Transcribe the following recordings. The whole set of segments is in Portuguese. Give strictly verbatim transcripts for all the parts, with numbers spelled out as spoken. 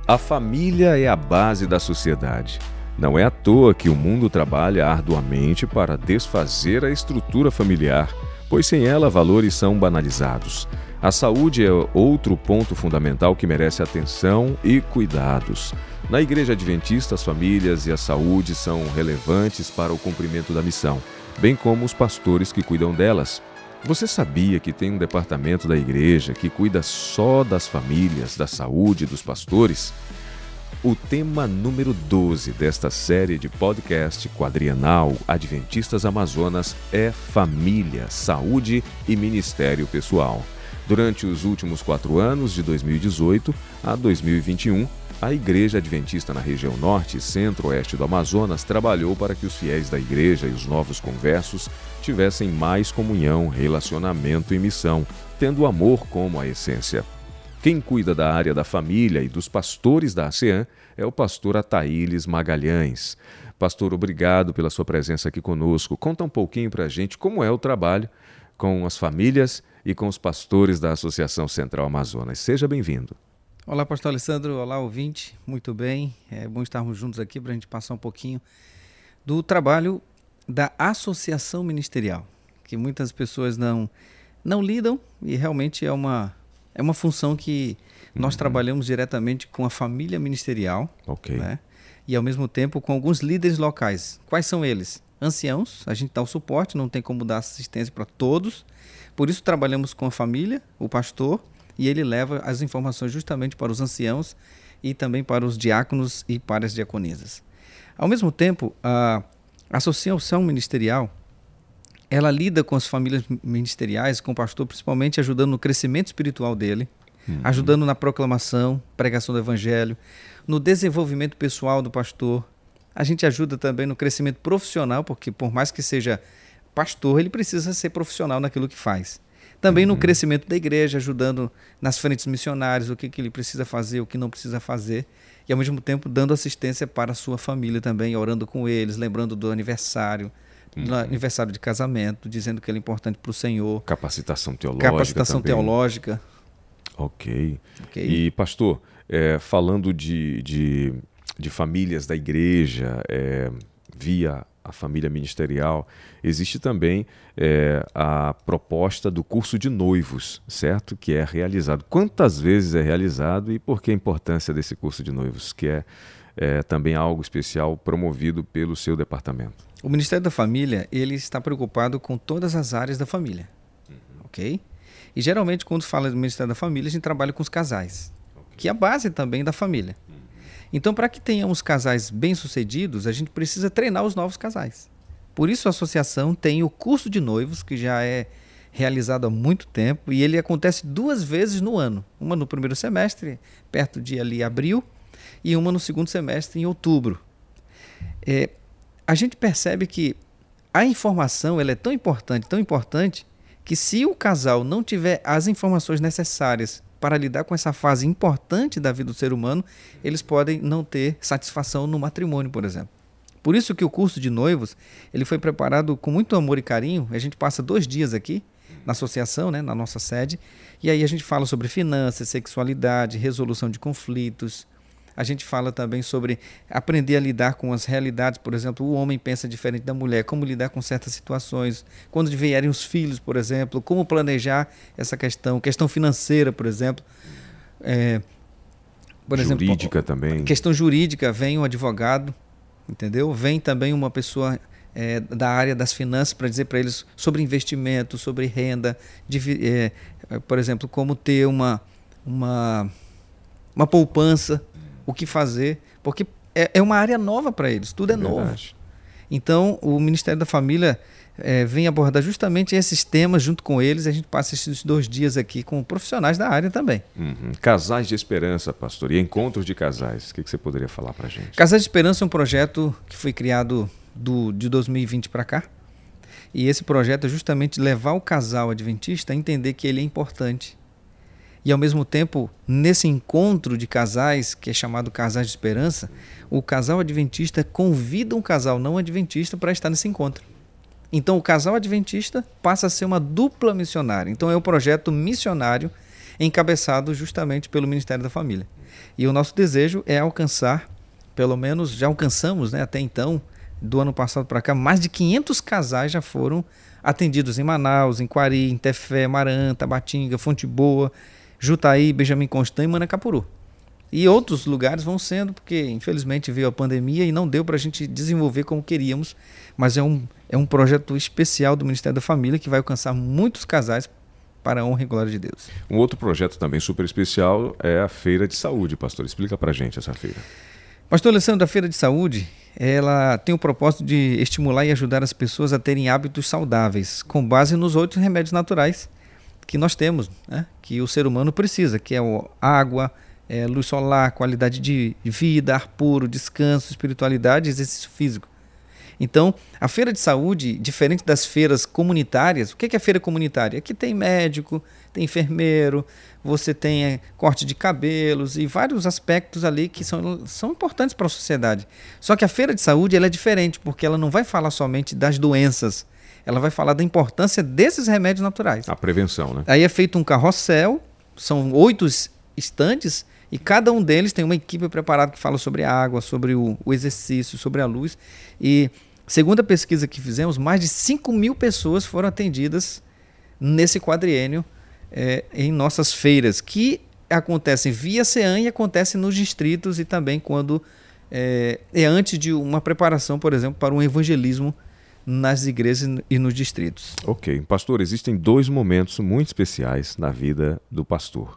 A família é a base da sociedade. Não é à toa que o mundo trabalha arduamente para desfazer a estrutura familiar, pois sem ela valores são banalizados. A saúde é outro ponto fundamental que merece atenção e cuidados. Na Igreja Adventista, as famílias e a saúde são relevantes para o cumprimento da missão, bem como os pastores que cuidam delas. Você sabia que tem um departamento da igreja que cuida só das famílias, da saúde dos pastores? O tema número doze desta série de podcast quadrienal Adventistas Amazonas é Família, Saúde e Ministério Pessoal. Durante os últimos quatro anos, de dois mil e dezoito a dois mil e vinte e um, a Igreja Adventista na região norte e centro-oeste do Amazonas trabalhou para que os fiéis da igreja e os novos conversos tivessem mais comunhão, relacionamento e missão, tendo amor como a essência. Quem cuida da área da família e dos pastores da ASEAN é o pastor Ataíles Magalhães. Pastor, obrigado pela sua presença aqui conosco. Conta um pouquinho para a gente como é o trabalho com as famílias e com os pastores da Associação Central Amazonas. Seja bem-vindo. Olá, pastor Alessandro. Olá, ouvinte. Muito bem. É bom estarmos juntos aqui para a gente passar um pouquinho do trabalho da associação ministerial, que muitas pessoas não, não lidam e realmente é uma, é uma função que nós uhum. trabalhamos diretamente com a família ministerial, okay. né? E ao mesmo tempo com alguns líderes locais. Quais são eles? Anciãos, a gente dá o suporte, não tem como dar assistência para todos, por isso trabalhamos com a família, o pastor, e ele leva as informações justamente para os anciãos e também para os diáconos e para as diaconisas. Ao mesmo tempo, a associação ministerial, ela lida com as famílias ministeriais, com o pastor, principalmente ajudando no crescimento espiritual dele, uhum. ajudando na proclamação, pregação do evangelho, no desenvolvimento pessoal do pastor. A gente ajuda também no crescimento profissional, porque por mais que seja pastor, ele precisa ser profissional naquilo que faz. Também no crescimento da igreja, ajudando nas frentes missionárias, o que, que ele precisa fazer, o que não precisa fazer. E ao mesmo tempo dando assistência para a sua família também, orando com eles, lembrando do aniversário, uhum. do aniversário de casamento, dizendo que ele é importante para o Senhor. Capacitação teológica Capacitação também. teológica. Ok. okay. E pastor, é, falando de, de, de famílias da igreja, é, via a família ministerial, existe também é, a proposta do curso de noivos, certo? Que é realizado. Quantas vezes é realizado e por que a importância desse curso de noivos, que é, é também algo especial promovido pelo seu departamento? O Ministério da Família, ele está preocupado com todas as áreas da família, uhum. ok? E geralmente quando fala do Ministério da Família, a gente trabalha com os casais, okay. que é a base também da família. Uhum. Então, para que tenhamos casais bem-sucedidos, a gente precisa treinar os novos casais. Por isso, a associação tem o curso de noivos, que já é realizado há muito tempo, e ele acontece duas vezes no ano. Uma no primeiro semestre, perto de ali abril, e uma no segundo semestre, em outubro. É, a gente percebe que a informação ela é tão importante, tão importante, que se o casal não tiver as informações necessárias para lidar com essa fase importante da vida do ser humano, eles podem não ter satisfação no matrimônio, por exemplo. Por isso que o curso de noivos ele foi preparado com muito amor e carinho. A gente passa dois dias aqui na associação, né, na nossa sede, e aí a gente fala sobre finanças, sexualidade, resolução de conflitos. A gente fala também sobre aprender a lidar com as realidades, por exemplo, o homem pensa diferente da mulher, como lidar com certas situações, quando vierem os filhos, por exemplo, como planejar essa questão, questão financeira, por exemplo. É, por jurídica exemplo, também. Questão jurídica, vem um advogado, entendeu? Vem também uma pessoa é, da área das finanças para dizer para eles sobre investimento, sobre renda, de, é, por exemplo, como ter uma, uma, uma poupança, o que fazer, porque é, é uma área nova para eles, tudo é, é novo. Então, o Ministério da Família é, vem abordar justamente esses temas junto com eles, e a gente passa esses dois dias aqui com profissionais da área também. Uhum. Casais de Esperança, pastor, e encontros de casais, o que, que você poderia falar para a gente? Casais de Esperança é um projeto que foi criado do, de dois mil e vinte para cá, e esse projeto é justamente levar o casal adventista a entender que ele é importante. E, ao mesmo tempo, nesse encontro de casais, que é chamado Casais de Esperança, o casal adventista convida um casal não adventista para estar nesse encontro. Então, o casal adventista passa a ser uma dupla missionária. Então, é um projeto missionário encabeçado justamente pelo Ministério da Família. E o nosso desejo é alcançar, pelo menos já alcançamos, né, até então, do ano passado para cá, mais de quinhentos casais já foram atendidos em Manaus, em Quari, em Tefé, Marã, Tabatinga, Fonte Boa, Jutaí, Benjamin Constant e Manacapuru. E outros lugares vão sendo, porque infelizmente veio a pandemia e não deu para a gente desenvolver como queríamos, mas é um, é um projeto especial do Ministério da Família que vai alcançar muitos casais para a honra e glória de Deus. Um outro projeto também super especial é a Feira de Saúde, pastor. Explica para a gente essa feira. Pastor Alessandro, a Feira de Saúde, ela tem o propósito de estimular e ajudar as pessoas a terem hábitos saudáveis, com base nos outros remédios naturais que nós temos, né? Que o ser humano precisa, que é a água, é, luz solar, qualidade de vida, ar puro, descanso, espiritualidade e exercício físico. Então, a feira de saúde, diferente das feiras comunitárias, o que é a feira comunitária? Aqui tem médico, tem enfermeiro, você tem é, corte de cabelos e vários aspectos ali que são, são importantes para a sociedade. Só que a feira de saúde ela é diferente, porque ela não vai falar somente das doenças, ela vai falar da importância desses remédios naturais. A prevenção, né? Aí é feito um carrossel, são oito estandes, e cada um deles tem uma equipe preparada que fala sobre a água, sobre o, o exercício, sobre a luz. E, segundo a pesquisa que fizemos, mais de cinco mil pessoas foram atendidas nesse quadriênio é, em nossas feiras, que acontecem via CEAM e acontecem nos distritos e também quando é, é antes de uma preparação, por exemplo, para um evangelismo nas igrejas e nos distritos. Ok. Pastor, existem dois momentos muito especiais na vida do pastor.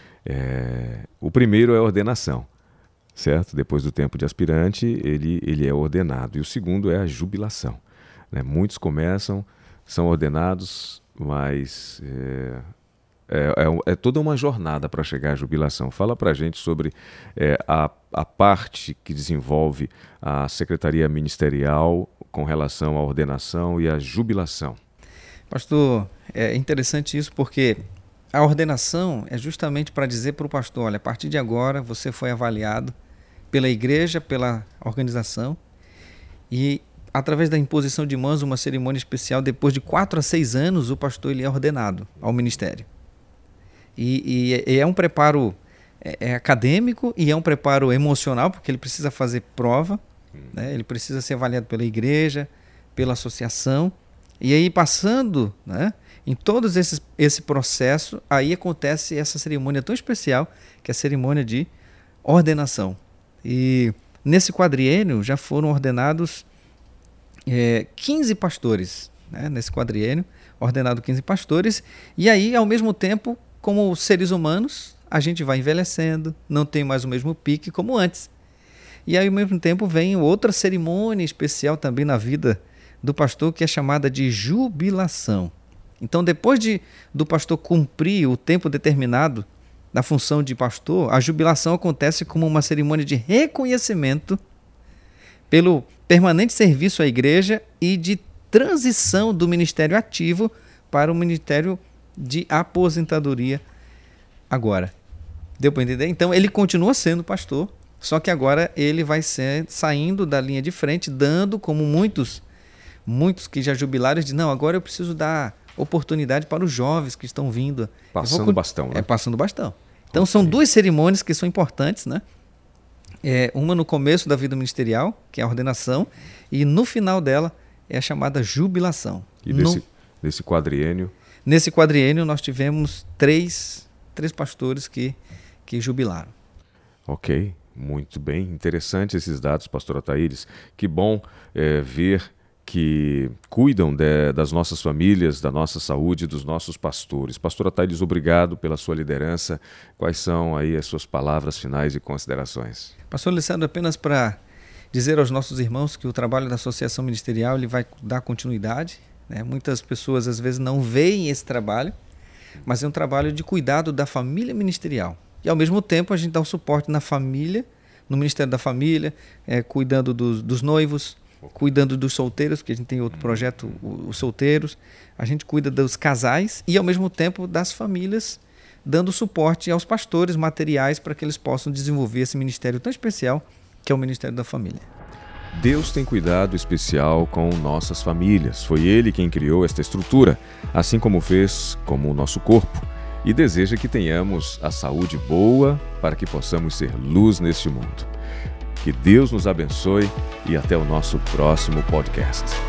É, o primeiro é a ordenação, certo? Depois do tempo de aspirante, ele, ele é ordenado. E o segundo é a jubilação, né? Muitos começam, são ordenados, mas é, é, é, é toda uma jornada para chegar à jubilação. Fala para a gente sobre é, a, a parte que desenvolve a Secretaria Ministerial com relação à ordenação e à jubilação. Pastor, é interessante isso porque a ordenação é justamente para dizer para o pastor, olha, a partir de agora você foi avaliado pela igreja, pela organização e através da imposição de mãos, uma cerimônia especial, depois de quatro a seis anos o pastor ele é ordenado ao ministério. E, e é um preparo é, é acadêmico e é um preparo emocional, porque ele precisa fazer prova, né? Ele precisa ser avaliado pela igreja, pela associação, e aí passando, né, em todo esse, esse processo, aí acontece essa cerimônia tão especial, que é a cerimônia de ordenação. E nesse quadriênio já foram ordenados é, quinze pastores, né, nesse quadriênio, ordenado quinze pastores, e aí, ao mesmo tempo, como seres humanos, a gente vai envelhecendo, não tem mais o mesmo pique como antes. E aí, ao mesmo tempo, vem outra cerimônia especial também na vida do pastor, que é chamada de jubilação. Então, depois de, do pastor cumprir o tempo determinado da função de pastor, a jubilação acontece como uma cerimônia de reconhecimento pelo permanente serviço à igreja e de transição do ministério ativo para o ministério de aposentadoria agora. Deu para entender? Então, ele continua sendo pastor, só que agora ele vai ser saindo da linha de frente, dando como muitos, muitos que já jubilaram, dizem, não, agora eu preciso dar oportunidade para os jovens que estão vindo. Passando o bastão, né? É, passando o bastão. Então, okay. São duas cerimônias que são importantes, né? É, uma no começo da vida ministerial, que é a ordenação, e no final dela é a chamada jubilação. E nesse, no, nesse quadriênio? Nesse quadriênio nós tivemos três, três pastores que, que jubilaram. Ok. Muito bem, interessante esses dados, pastor Ataídes. Que bom é, ver que cuidam de, das nossas famílias, da nossa saúde, dos nossos pastores. Pastor Ataídes, obrigado pela sua liderança. Quais são aí as suas palavras finais e considerações? Pastor Alessandro, apenas para dizer aos nossos irmãos que o trabalho da Associação Ministerial ele vai dar continuidade, né? Muitas pessoas às vezes não veem esse trabalho, mas é um trabalho de cuidado da família ministerial. E, ao mesmo tempo, a gente dá o suporte na família, no Ministério da Família, é, cuidando dos, dos noivos, cuidando dos solteiros, porque a gente tem outro projeto, os solteiros. A gente cuida dos casais e, ao mesmo tempo, das famílias, dando suporte aos pastores materiais para que eles possam desenvolver esse ministério tão especial que é o Ministério da Família. Deus tem cuidado especial com nossas famílias. Foi Ele quem criou esta estrutura, assim como fez como o nosso corpo. e deseja que tenhamos a saúde boa para que possamos ser luz neste mundo. Que Deus nos abençoe e até o nosso próximo podcast.